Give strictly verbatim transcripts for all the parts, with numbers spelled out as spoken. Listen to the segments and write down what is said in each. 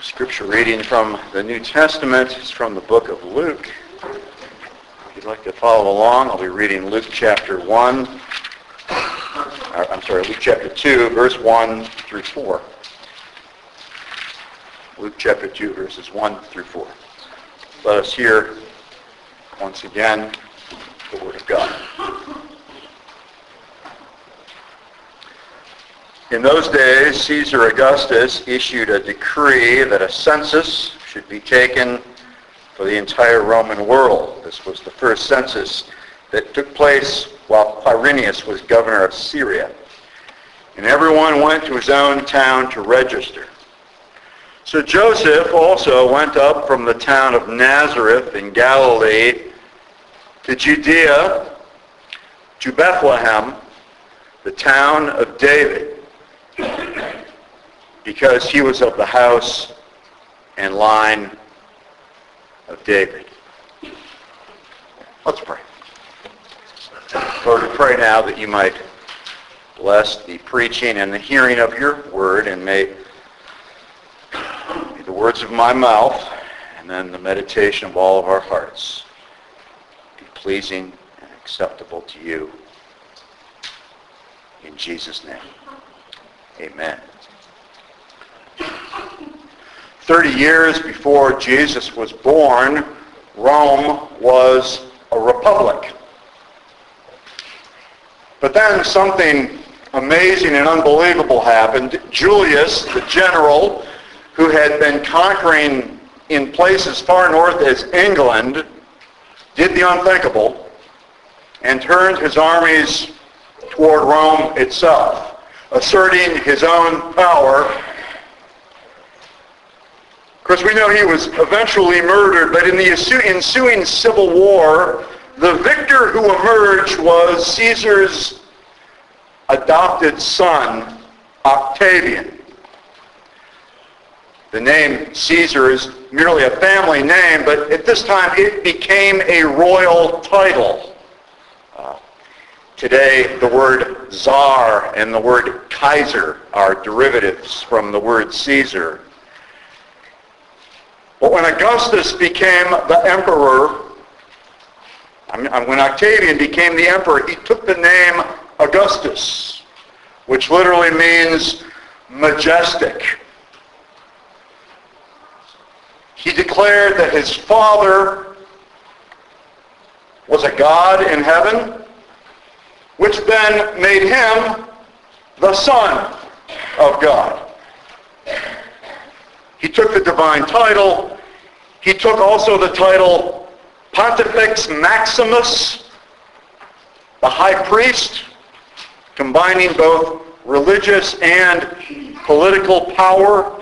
Scripture reading from the New Testament is from the book of Luke. If you'd like to follow along, I'll be reading Luke chapter one. Or, I'm sorry, Luke chapter two, verse one through four. Luke chapter two, verses one through four. Let us hear once again the Word of God. In those days, Caesar Augustus issued a decree that a census should be taken for the entire Roman world. This was the first census that took place while Quirinius was governor of Syria. And everyone went to his own town to register. So Joseph also went up from the town of Nazareth in Galilee to Judea, to Bethlehem, the town of David, because he was of the house and line of David. Let's pray. Lord, we pray now that you might bless the preaching and the hearing of your word, and may the words of my mouth and then the meditation of all of our hearts be pleasing and acceptable to you. In Jesus' name, amen. Thirty years before Jesus was born, Rome was a republic. But then something amazing and unbelievable happened. Julius, the general, who had been conquering in places far north as England, did the unthinkable and turned his armies toward Rome itself, asserting his own power. Of course, we know he was eventually murdered, but in the ensuing civil war, the victor who emerged was Caesar's adopted son, Octavian. The name Caesar is merely a family name, but at this time it became a royal title. Uh, today, the word Tsar and the word Kaiser are derivatives from the word Caesar. But when Augustus became the emperor, I mean, when Octavian became the emperor, he took the name Augustus, which literally means majestic. He declared that his father was a god in heaven, which then made him the son of God. He took the divine title. He took also the title Pontifex Maximus, the high priest, combining both religious and political power,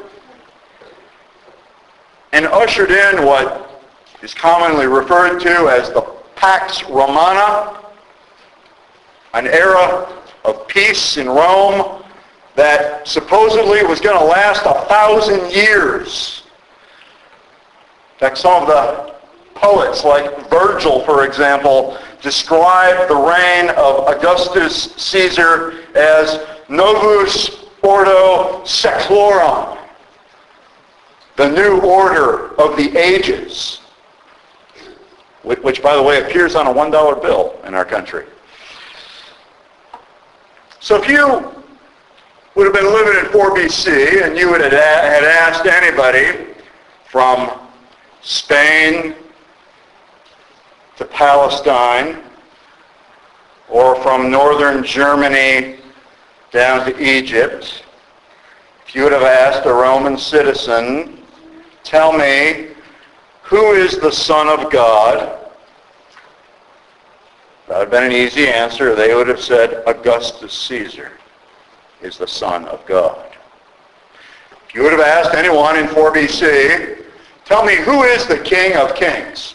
and ushered in what is commonly referred to as the Pax Romana, an era of peace in Rome that supposedly was going to last a thousand years. In fact, some of the poets, like Virgil, for example, describe the reign of Augustus Caesar as Novus Ordo Seclorum, the new order of the ages, which, by the way, appears on a one dollar bill in our country. So if you would have been living in four B C and you would have had asked anybody from Spain to Palestine, or from northern Germany down to Egypt, if you would have asked a Roman citizen, tell me, who is the Son of God? That would have been an easy answer. They would have said, Augustus Caesar is the Son of God. If you would have asked anyone in four B C, tell me, who is the King of Kings?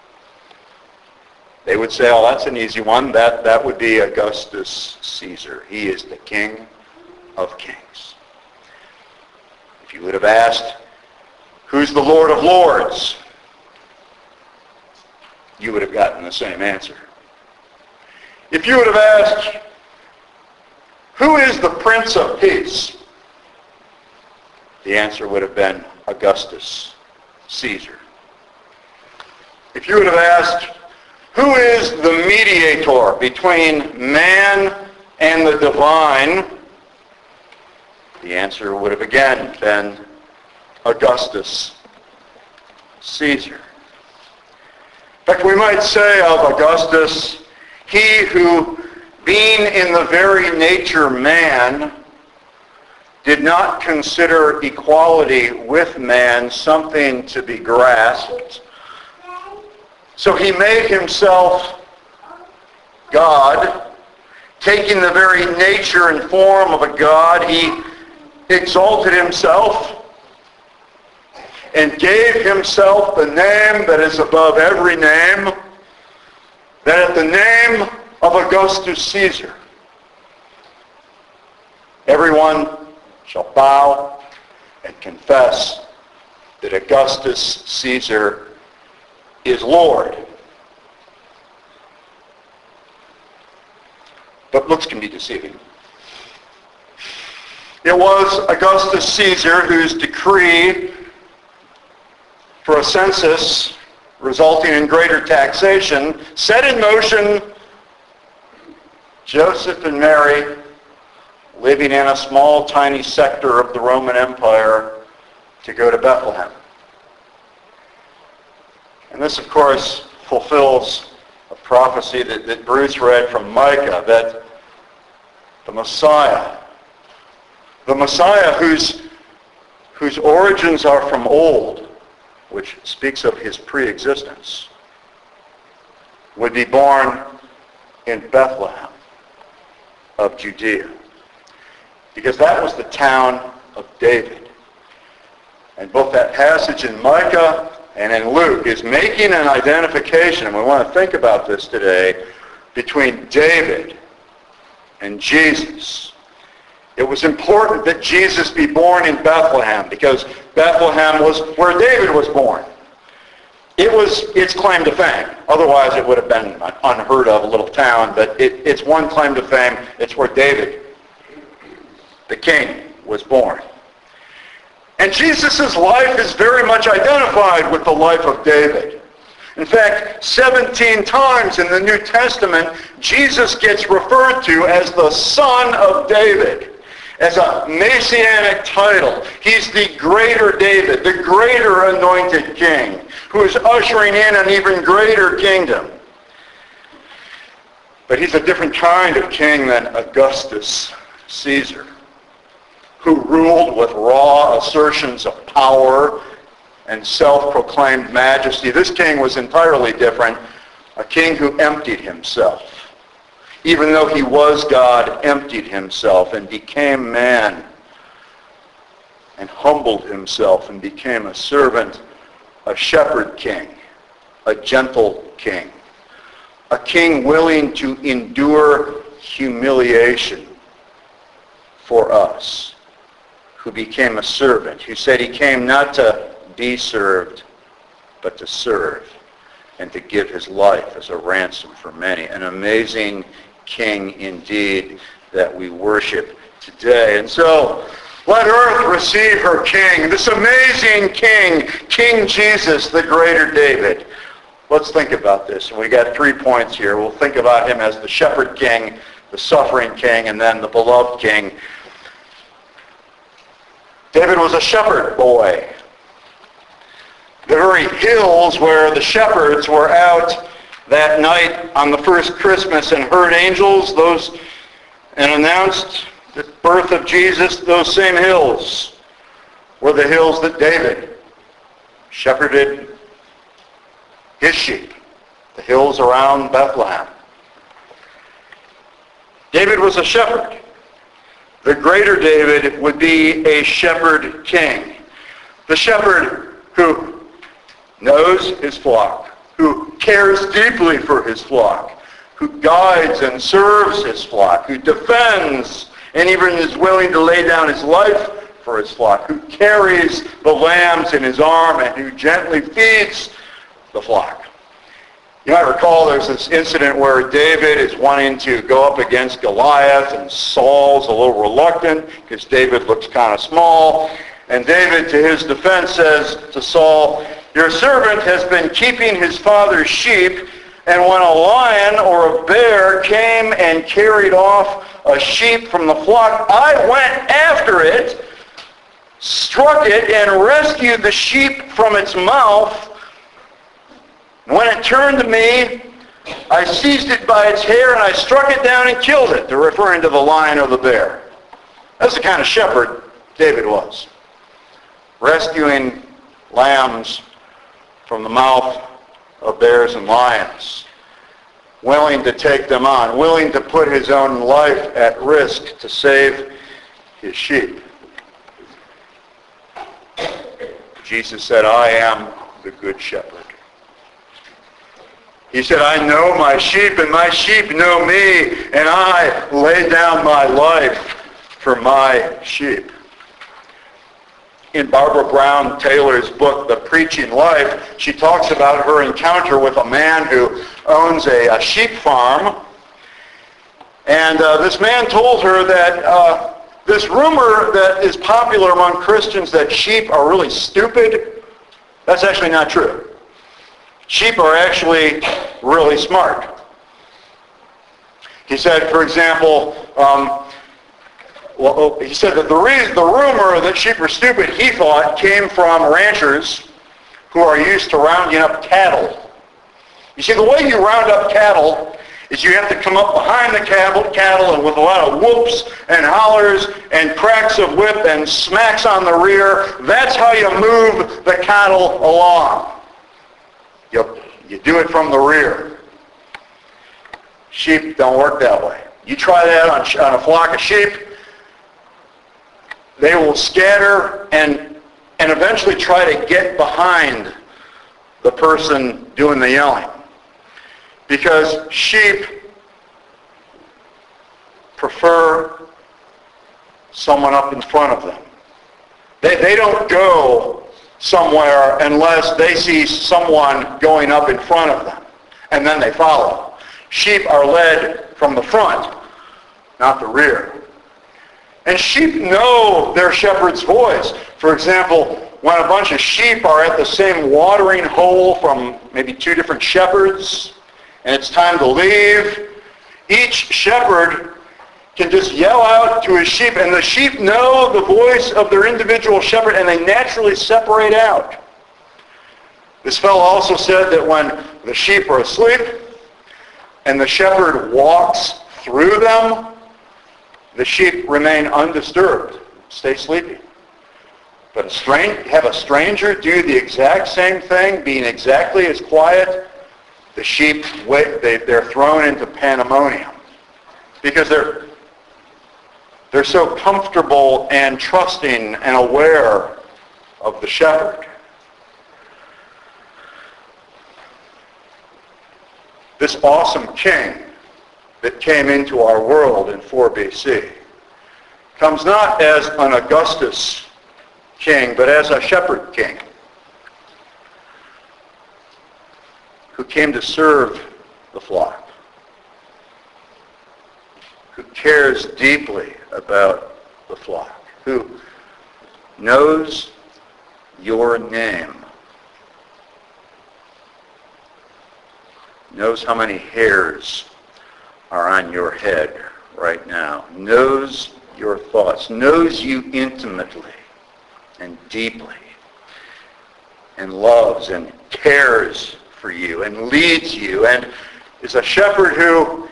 They would say, oh, that's an easy one. That, that would be Augustus Caesar. He is the King of Kings. If you would have asked, who's the Lord of Lords? You would have gotten the same answer. If you would have asked, who is the Prince of Peace? The answer would have been Augustus Caesar. If you would have asked, who is the mediator between man and the divine? The answer would have again been Augustus Caesar. In fact, we might say of Augustus, he who, being in the very nature man, did not consider equality with man something to be grasped. So he made himself God, taking the very nature and form of a God. He exalted himself and gave himself the name that is above every name, that at the name of Augustus Caesar, everyone shall bow and confess that Augustus Caesar is Lord. But looks can be deceiving. It was Augustus Caesar whose decree for a census resulting in greater taxation set in motion Joseph and Mary living in a small, tiny sector of the Roman Empire to go to Bethlehem. And this, of course, fulfills a prophecy that, that Bruce read from Micah, that the Messiah, the Messiah whose, whose origins are from old, which speaks of his pre-existence, would be born in Bethlehem of Judea. Because that was the town of David. And both that passage in Micah and in Luke is making an identification, and we want to think about this today, between David and Jesus. It was important that Jesus be born in Bethlehem because Bethlehem was where David was born. It was its claim to fame. Otherwise, it would have been an unheard of little town, but it, its one claim to fame, it's where David, the king, was born. And Jesus' life is very much identified with the life of David. In fact, seventeen times in the New Testament, Jesus gets referred to as the Son of David, as a messianic title. He's the greater David, the greater anointed king, who is ushering in an even greater kingdom. But he's a different kind of king than Augustus Caesar, who ruled with raw assertions of power and self-proclaimed majesty. This king was entirely different, a king who emptied himself. Even though he was God, emptied himself and became man and humbled himself and became a servant, a shepherd king, a gentle king, a king willing to endure humiliation for us, who became a servant, who said he came not to be served, but to serve and to give his life as a ransom for many. An amazing king indeed that we worship today. And so, let earth receive her king, this amazing king, King Jesus, the greater David. Let's think about this. And we got three points here. We'll think about him as the shepherd king, the suffering king, and then the beloved king. David was a shepherd boy. The very hills where the shepherds were out that night on the first Christmas and heard angels, those, and announced the birth of Jesus, those same hills were the hills that David shepherded his sheep, the hills around Bethlehem. David was a shepherd. The greater David would be a shepherd king. The shepherd who knows his flock, who cares deeply for his flock, who guides and serves his flock, who defends and even is willing to lay down his life for his flock, who carries the lambs in his arm and who gently feeds the flock. You might recall there's this incident where David is wanting to go up against Goliath, and Saul's a little reluctant because David looks kind of small. And David, to his defense, says to Saul, "Your servant has been keeping his father's sheep, and when a lion or a bear came and carried off a sheep from the flock, I went after it, struck it, and rescued the sheep from its mouth. When it turned to me, I seized it by its hair, and I struck it down and killed it," to referring to the lion or the bear. That's the kind of shepherd David was. Rescuing lambs from the mouth of bears and lions. Willing to take them on. Willing to put his own life at risk to save his sheep. Jesus said, "I am the good shepherd." He said, "I know my sheep, and my sheep know me, and I lay down my life for my sheep." In Barbara Brown Taylor's book, The Preaching Life, she talks about her encounter with a man who owns a, a sheep farm. And uh, this man told her that uh, this rumor that is popular among Christians that sheep are really stupid, that's actually not true. Sheep are actually really smart. He said, for example, um, well, he said that the reason, the rumor that sheep are stupid, he thought, came from ranchers who are used to rounding up cattle. You see, the way you round up cattle is you have to come up behind the cattle, cattle and with a lot of whoops and hollers and cracks of whip and smacks on the rear. That's how you move the cattle along. You, you do it from the rear. Sheep don't work that way. You try that on, on a flock of sheep, they will scatter and, and eventually try to get behind the person doing the yelling. Because sheep prefer someone up in front of them. They, they don't go somewhere unless they see someone going up in front of them, and then they follow. Sheep are led from the front, not the rear. And sheep know their shepherd's voice. For example, when a bunch of sheep are at the same watering hole from maybe two different shepherds, and it's time to leave, each shepherd can just yell out to his sheep, and the sheep know the voice of their individual shepherd, and they naturally separate out. This fellow also said that when the sheep are asleep, and the shepherd walks through them, the sheep remain undisturbed, stay sleepy. But a strange, have a stranger do the exact same thing, being exactly as quiet, the sheep, wait, they, they're thrown into pandemonium. Because they're, they're so comfortable and trusting and aware of the shepherd. This awesome king that came into our world in four B C comes not as an Augustus king, but as a shepherd king who came to serve the flock, who cares deeply about the flock, who knows your name, knows how many hairs are on your head right now, knows your thoughts, knows you intimately and deeply, and loves and cares for you and leads you, and is a shepherd who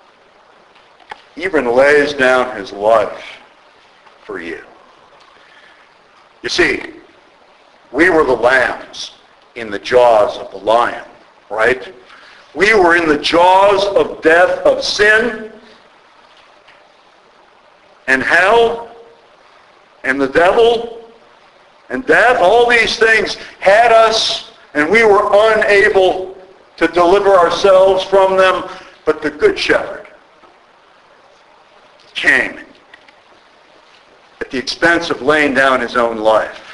even lays down his life for you. You see, we were the lambs in the jaws of the lion, right? We were in the jaws of death, of sin, and hell, and the devil, and death. All these things had us, and we were unable to deliver ourselves from them. But the Good Shepherd came at the expense of laying down his own life,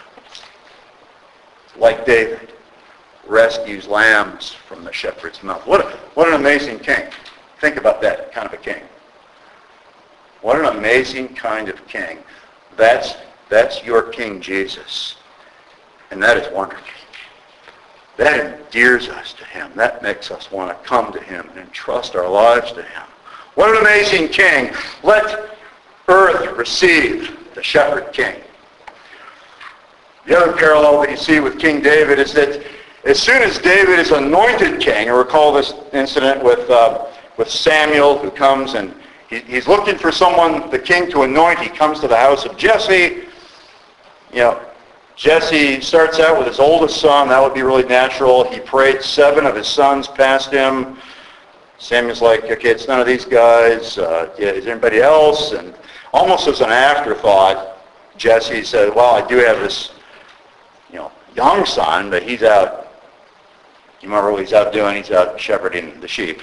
like David rescues lambs from the shepherd's mouth. What, a, what an amazing king. Think about that kind of a king. What an amazing kind of king. That's That's your King Jesus. And that is wonderful. That endears us to him. That makes us want to come to him and entrust our lives to him. What an amazing king. Let earth receive the shepherd king. The other parallel that you see with King David is that as soon as David is anointed king, and recall this incident with uh, with Samuel, who comes and he, he's looking for someone, the king, to anoint. He comes to the house of Jesse. You know, Jesse starts out with his oldest son. That would be really natural. He prayed seven of his sons past him. Samuel's like, okay, it's none of these guys. Uh, yeah, is there anybody else? And almost as an afterthought, Jesse said, well, I do have this, you know, young son, but he's out. You remember what he's out doing? He's out shepherding the sheep.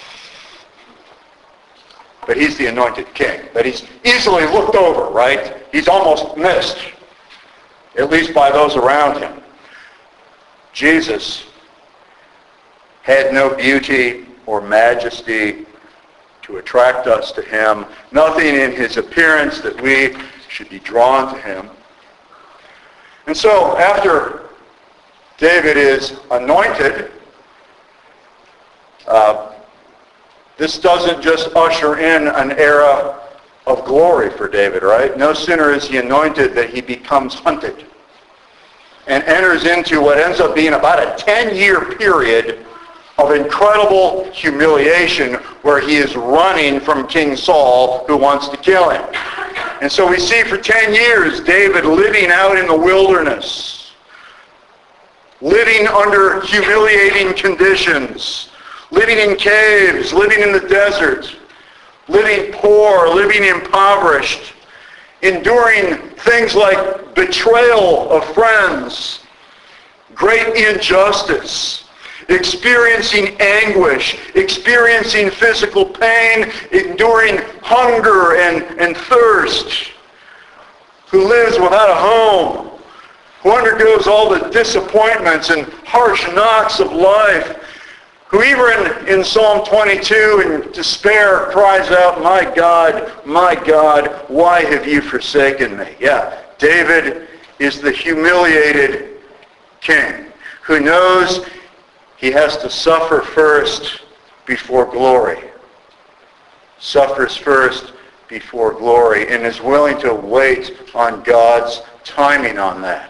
But he's the anointed king. But he's easily looked over, right? He's almost missed, at least by those around him. Jesus had no beauty or majesty to attract us to him. Nothing in his appearance that we should be drawn to him. And so after David is anointed, uh, this doesn't just usher in an era of glory for David, right? No sooner is he anointed that he becomes hunted and enters into what ends up being about a ten-year period of incredible humiliation where he is running from King Saul, who wants to kill him. And so we see for ten years David living out in the wilderness, living under humiliating conditions, living in caves, living in the desert, living poor, living impoverished, enduring things like betrayal of friends, great injustice, experiencing anguish, experiencing physical pain, enduring hunger and, and thirst, who lives without a home, who undergoes all the disappointments and harsh knocks of life, who even in Psalm twenty-two in despair cries out, my God, my God, why have you forsaken me? Yeah, David is the humiliated king who knows he has to suffer first before glory. Suffers first before glory and is willing to wait on God's timing on that.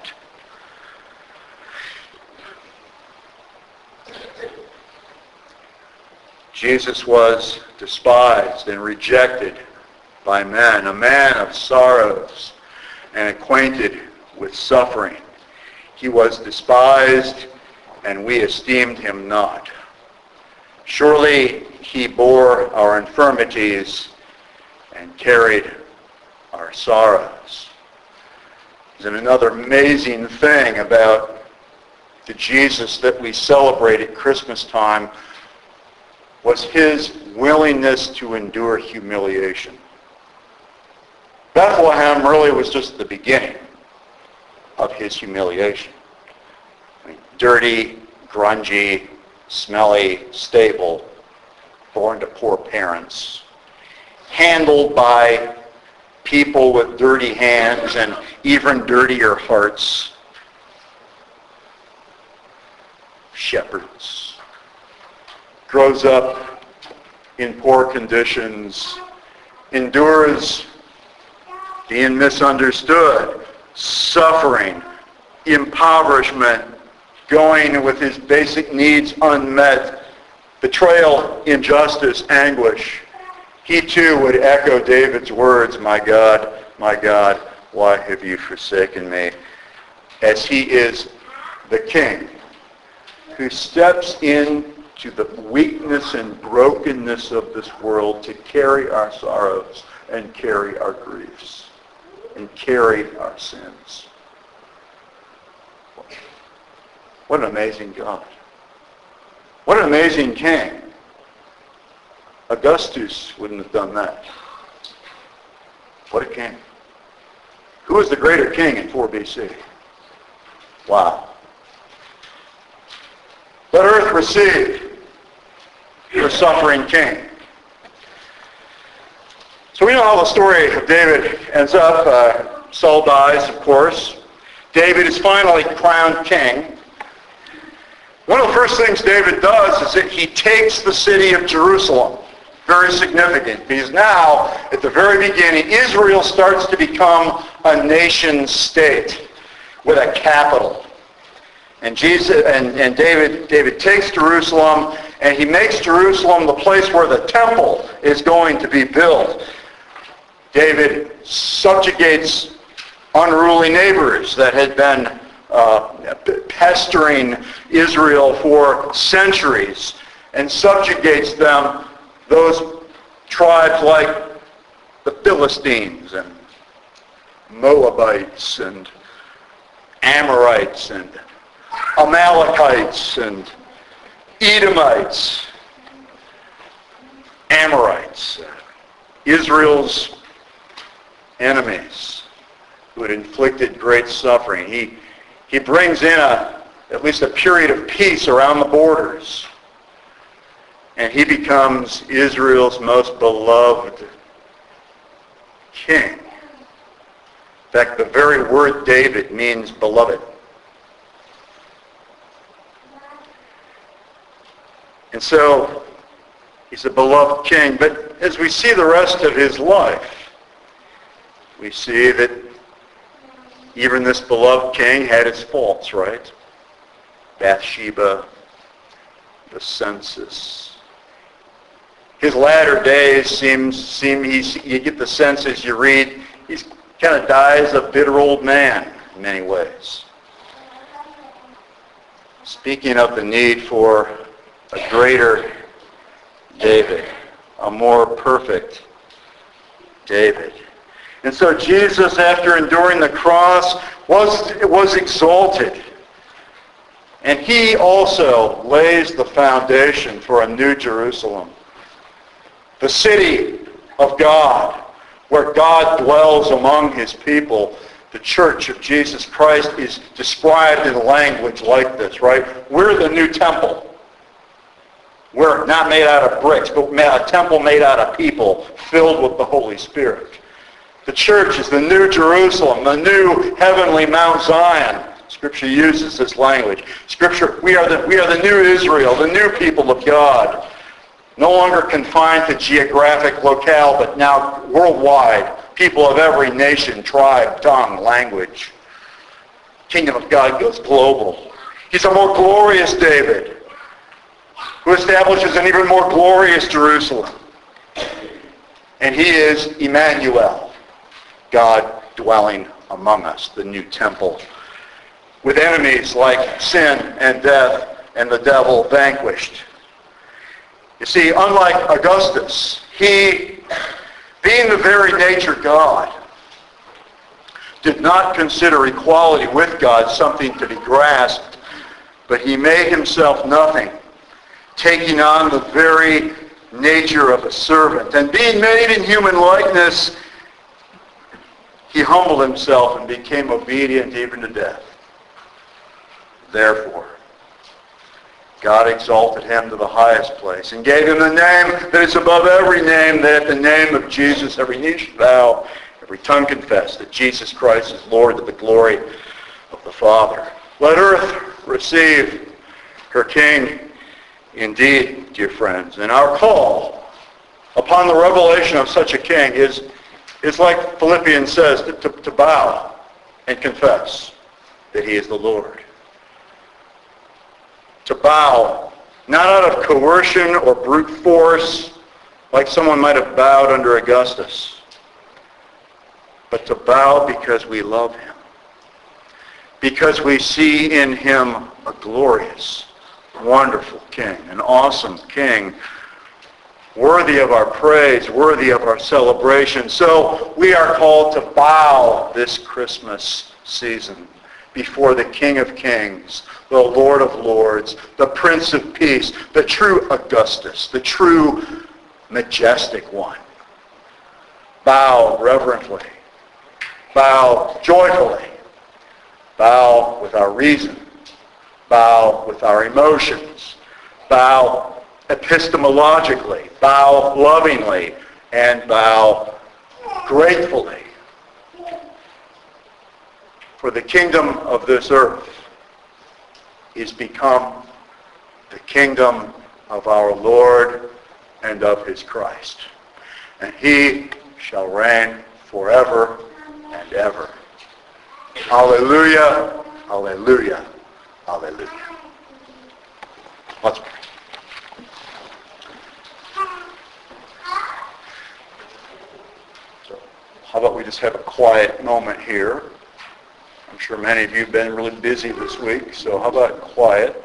Jesus was despised and rejected by men, a man of sorrows and acquainted with suffering. He was despised, and we esteemed him not. Surely he bore our infirmities and carried our sorrows. There's another amazing thing about the Jesus that we celebrate at Christmas time was his willingness to endure humiliation. Bethlehem really was just the beginning of his humiliation. I mean, dirty, grungy, smelly stable, born to poor parents, handled by people with dirty hands and even dirtier hearts, shepherds. Grows up in poor conditions, endures being misunderstood, suffering, impoverishment, going with his basic needs unmet, betrayal, injustice, anguish. He too would echo David's words, my God, my God, why have you forsaken me? As he is the king who steps in to the weakness and brokenness of this world to carry our sorrows and carry our griefs and carry our sins. What an amazing God. What an amazing king. Augustus wouldn't have done that. What a king. Who was the greater king in four B C? Wow. Let earth receive the suffering king. So we know how the story of David ends up. Uh, Saul dies, of course. David is finally crowned king. One of the first things David does is that he takes the city of Jerusalem. Very significant, because now, at the very beginning, Israel starts to become a nation state with a capital. And Jesus and, and David David takes Jerusalem, and he makes Jerusalem the place where the temple is going to be built. David subjugates unruly neighbors that had been uh, pestering Israel for centuries, and subjugates them, those tribes like the Philistines and Moabites and Amorites and Amalekites and Edomites, Amorites, Israel's enemies who had inflicted great suffering. He, he brings in a, at least a period of peace around the borders. And he becomes Israel's most beloved king. In fact, the very word David means beloved. And so, he's a beloved king. But as we see the rest of his life, we see that even this beloved king had his faults, right? Bathsheba, the census. His latter days seems seem he's, you get the sense as you read, he's kind of dies a bitter old man in many ways. Speaking of the need for a greater David, a more perfect David. And so Jesus, after enduring the cross, was, was exalted. And he also lays the foundation for a new Jerusalem. The city of God, where God dwells among his people. The church of Jesus Christ is described in language like this, right? We're the new temple. We're not made out of bricks, but a temple made out of people filled with the Holy Spirit. The church is the new Jerusalem, the new heavenly Mount Zion. Scripture uses this language. Scripture, we are the, we are the new Israel, the new people of God. No longer confined to geographic locale, but now worldwide. People of every nation, tribe, tongue, language. Kingdom of God goes global. He's a more glorious David, who establishes an even more glorious Jerusalem. And he is Emmanuel, God dwelling among us, the new temple, with enemies like sin and death and the devil vanquished. You see, unlike Augustus, he, being the very nature God, did not consider equality with God something to be grasped, but he made himself nothing, taking on the very nature of a servant. And being made in human likeness, he humbled himself and became obedient even to death. Therefore, God exalted him to the highest place and gave him the name that is above every name, that at the name of Jesus every knee should bow, every tongue confess that Jesus Christ is Lord, to the glory of the Father. Let earth receive her King indeed, dear friends. And our call upon the revelation of such a King is, is like Philippians says, to, to, to bow and confess that he is the Lord. To bow, not out of coercion or brute force, like someone might have bowed under Augustus, but to bow because we love him, because we see in him a glorious, wonderful King, an awesome King, worthy of our praise, worthy of our celebration. So we are called to bow this Christmas season before the King of Kings, the Lord of Lords, the Prince of Peace, the true Augustus, the true majestic one. Bow reverently. Bow joyfully. Bow with our reason. Bow with our emotions. Bow epistemologically. Bow lovingly. And bow gratefully. For the kingdom of this earth is become the kingdom of our Lord and of his Christ. And he shall reign forever and ever. Hallelujah, hallelujah, hallelujah. Let's pray. So, how about we just have a quiet moment here? I'm sure many of you have been really busy this week, so how about quiet?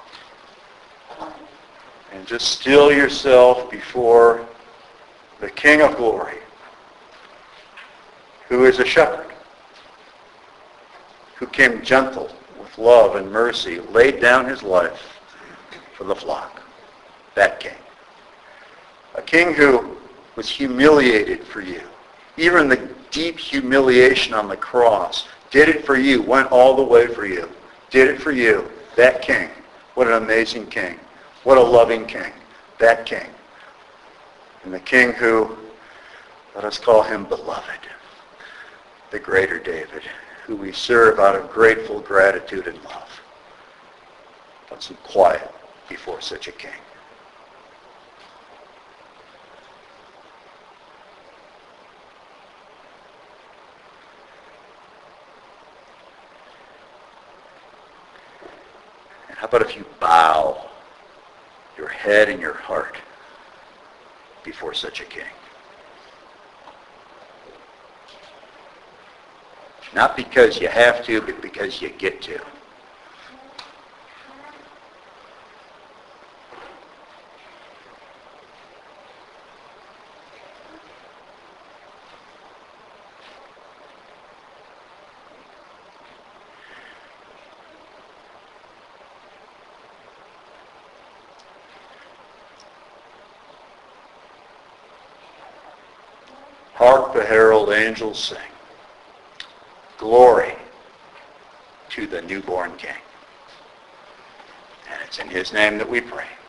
And just still yourself before the King of glory, who is a shepherd, who came gentle with love and mercy, laid down his life for the flock. That king. A king who was humiliated for you. Even the deep humiliation on the cross, did it for you, went all the way for you, did it for you. That king. What an amazing king. What a loving king. That king. And the king who, let us call him beloved, the greater David, who we serve out of grateful gratitude and love. Let's be quiet before such a king. And how about if you bow your head and your heart before such a king? Not because you have to, but because you get to. Hark the herald angels sing. Glory to the newborn King. And it's in his name that we pray.